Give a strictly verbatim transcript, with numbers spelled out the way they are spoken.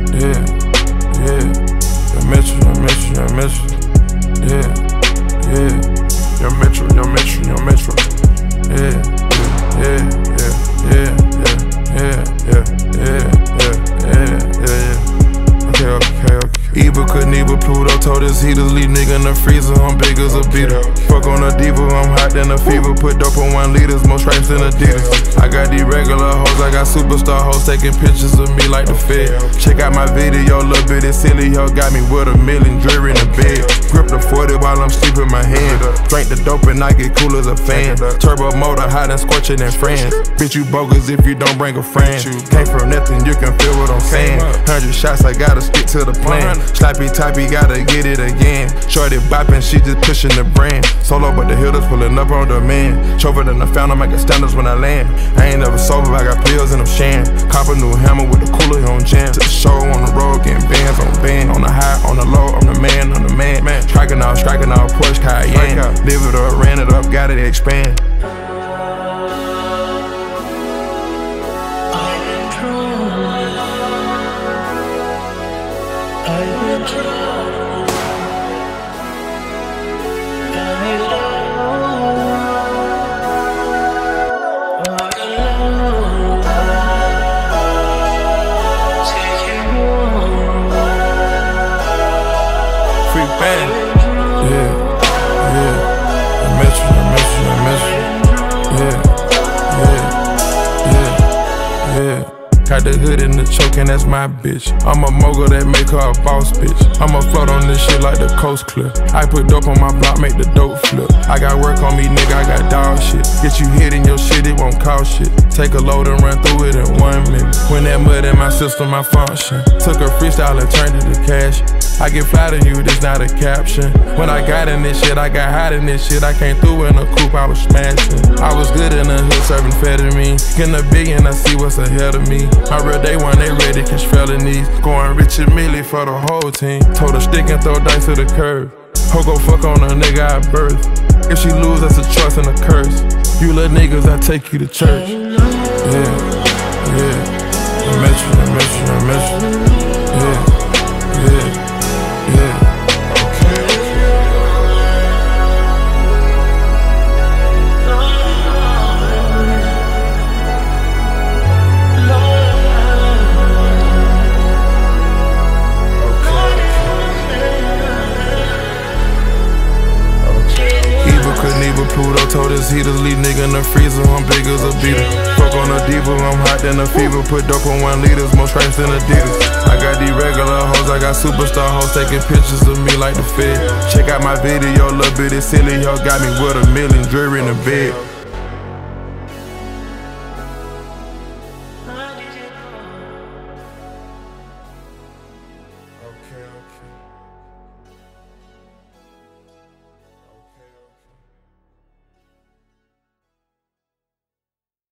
Yeah, yeah. Young Metro, Young Metro, Young Metro. Yeah, yeah. Young Metro, Young Metro, Young Metro. Yeah, yeah, yeah, yeah, yeah, yeah, yeah, yeah, yeah, yeah, yeah. Okay, okay, okay. Eva Knievel, Pluto told his heaters, leave nigga in the freezer, I'm big as a beater. Fuck on a diva, I'm hot than a fever. Put dope on one liters, more stripes than Adidas. I got these regular hoes, I got superstar hoes taking pictures of me like the Fed. Check out my video, little bit of silly hoe got me with a million jewelry in the bed. Grip the forty while I'm sleeping my hand. Drink the dope and I get cool as a fan. Turbo motor, hot and scorching and friends. Bitch, you bogus if you don't bring a friend. Came from nothing, you can feel what I'm saying. Hundred shots, I gotta stick to the plan. Slappy toppy, gotta get it again. Shorty bopping, she just pushing the brand. Solo, but the hitters pulling up on demand. Chover than the fountain, making standards when I land. I ain't never sober, I got pills and I'm shan. Cop a new hammer with the cooler on jam. To the show on the road, getting bands on band. On the high, on the low, I'm the man, I'm the man. man. Striking off, striking off, Porsche Cayenne. Live it up, ran it up, got it expand. Free band, yeah, yeah. I miss you, I miss you, I miss you. Yeah, yeah, yeah, yeah. Got the hood in the choking, that's my bitch. I'm a mogul that make her a boss bitch. I'ma float on this shit like the coast clip. I put dope on my block, make the dope flip. I got work on me, nigga, I got dog shit. Get you hit in your shit, it won't cost shit. Take a load and run through it in one minute. When that mud in my system, I function. Took a freestyle and turned it to cash. I get fly to you, this not a caption. When I got in this shit, I got hot in this shit. I came through in a coupe, I was smashing. I was good in the hood, serving amphetamine. Getting a billion, I see what's ahead of me. My real day one, they ready, catch felonies. Going Richard Millie for the whole team. Told her stick and throw dice to the curb. Ho go fuck on a nigga I birth. If she lose, that's a choice and a curse. You little niggas, I take you to church. Yeah, yeah. I miss you, I miss you, I miss you. Yeah, yeah. Yeah. Pluto told his heaters, leave nigga in the freezer, I'm big as a beater. Fuck on a diva, I'm hot than a fever. Put dope on one liters, more stripes than Adidas. I got these regular hoes, I got superstar hoes taking pictures of me like the Fed. Check out my video, little bit of silly hoe got me with a million jewelry in the bed.